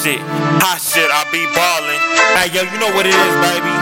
hot shit, I be ballin'. Hey yo, you know what it is, baby.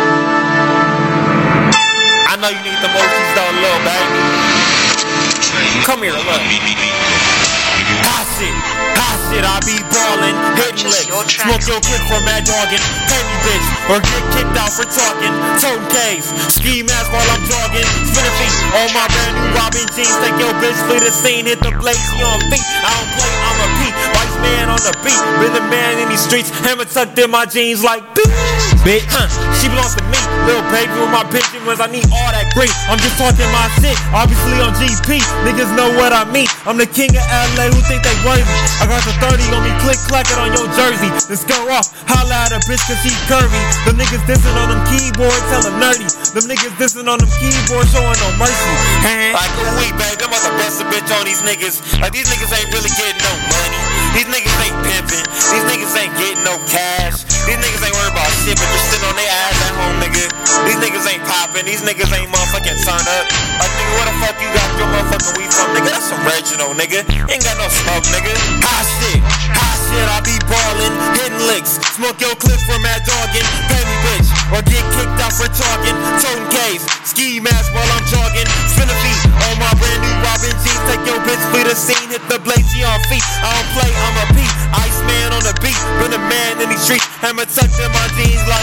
I know you need the motions though, little baby. Come here, look. Hot shit, I be ballin'. Hitting licks, smoke your clip for mad doggin'. Pay me bitch, or get kicked out for talking. Totem K's, ski mask while I'm jogging. Spin a feet on my brand new Robin jeans. Take your bitch, flee the scene, hit the blade, she on feet. I don't play, I'm a P. Vice man on the beat, been the man in these streets. Hammer tucked in my jeans like bitch, she belongs to me. Little baby with my pigeon wings, I need all that great. I'm just talking my shit, obviously on GP. Niggas know what I mean. I'm the king of LA, who think they worthy? I got the 30 on me, click clack it on your jersey. Then scare off, holla at a bitch cause she curvy. Them niggas dissing on them keyboards, tell them nerdy. Them niggas dissing on them keyboards, showing no mercy. Like a week, babe, I'm about to bust a bitch on these niggas. Like these niggas ain't really getting no money. These niggas ain't pimping. These niggas ain't getting no cash. These niggas ain't worried about shit, but just sitting on their ass at home, nigga. These niggas ain't popping. These niggas ain't motherfucking turn up. Like nigga, where the fuck you got your motherfucking weed from, nigga? That's original, nigga. Ain't got no smoke, nigga. Hot shit, I be ballin', hitting licks, smoke your clip from mad doggin'. Pay me bitch, or get kicked out for talking. Totem K's, ski mask while I'm jogging. Spin a feet on my brand new Robin jeans. Take your bitch, flee the scene, hit the blade, she on feet. I don't play, I'm a P. Ice man on the beat, been a man in these streets. Hammer tucked in my jeans like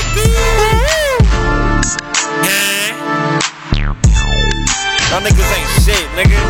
y'all niggas ain't shit, nigga.